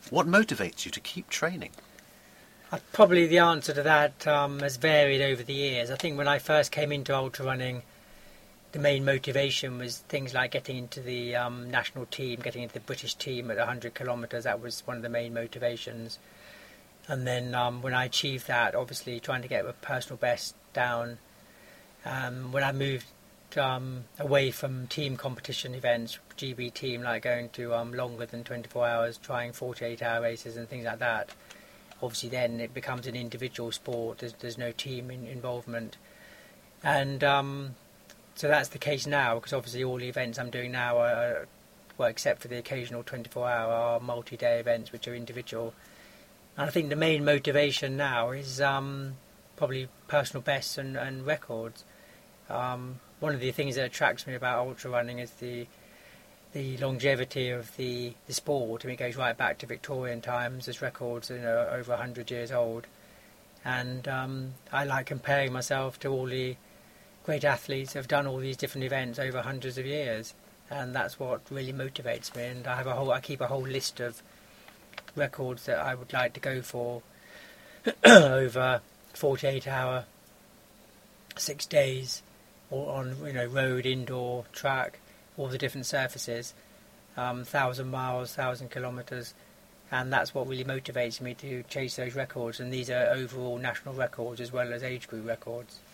What motivates you to keep training? Probably the answer to that has varied over the years. I think when I first came into ultra running, the main motivation was things like getting into the national team, getting into the British team at 100 kilometres. That was one of the main motivations. And then when I achieved that, obviously trying to get a personal best down. When I moved away from team competition events, GB team, like going to longer than 24 hours, trying 48-hour races and things like that, obviously then it becomes an individual sport. There's no team involvement. And so that's the case now, because obviously all the events I'm doing now are, well, except for the occasional 24-hour, are multi-day events which are individual. And I think the main motivation now is probably personal bests and records. One of the things that attracts me about ultra running is the longevity of the sport. I mean, it goes right back to Victorian times. There's records, over 100 years old. And I like comparing myself to all the great athletes who have done all these different events over hundreds of years. And that's what really motivates me. And I keep a whole list of records that I would like to go for over 48-hour, 6 days, or on road, indoor, track, all the different surfaces, 1,000 miles, 1,000 kilometres, and that's what really motivates me to chase those records. And these are overall national records as well as age group records.